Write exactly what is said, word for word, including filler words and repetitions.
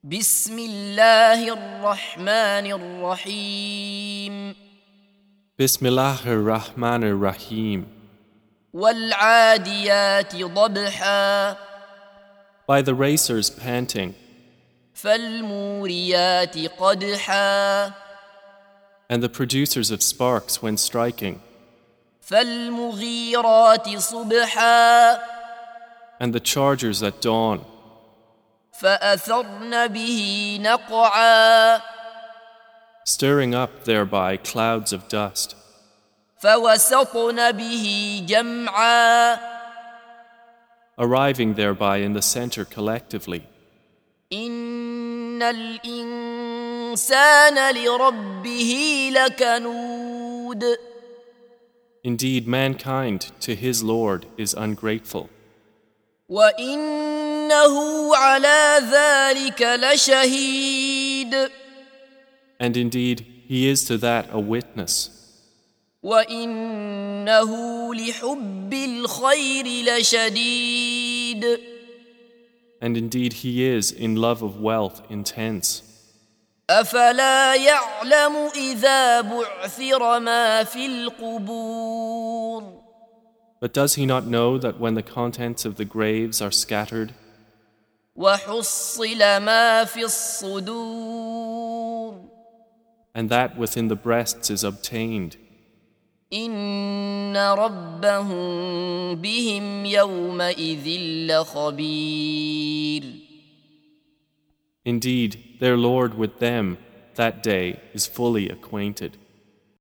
بسم الله الرحمن الرحيم Bismillahir Rahmanir Rahim. والعاديات ضبحا By the racers panting, فالموريات قدحا and the producers of sparks when striking, فالمغيرات صبحا and the chargers at dawn, فأثرن به نقعا stirring up thereby clouds of dust, فوسطن به جمعا arriving thereby in the center collectively. إن الإنسان لربه لكنود Indeed, mankind to his Lord is ungrateful, وإنه على ذلك لشهيد and indeed he is to that a witness, وإنه لحب الخير لشديد and indeed he is in love of wealth intense. أفلا يعلم إذا بعثر ما في القبور But does he not know that when the contents of the graves are scattered, وحصل ما في الصدور and that within the breasts is obtained, إن ربهم بهم يومئذ لخبير indeed their Lord with them that day is fully acquainted.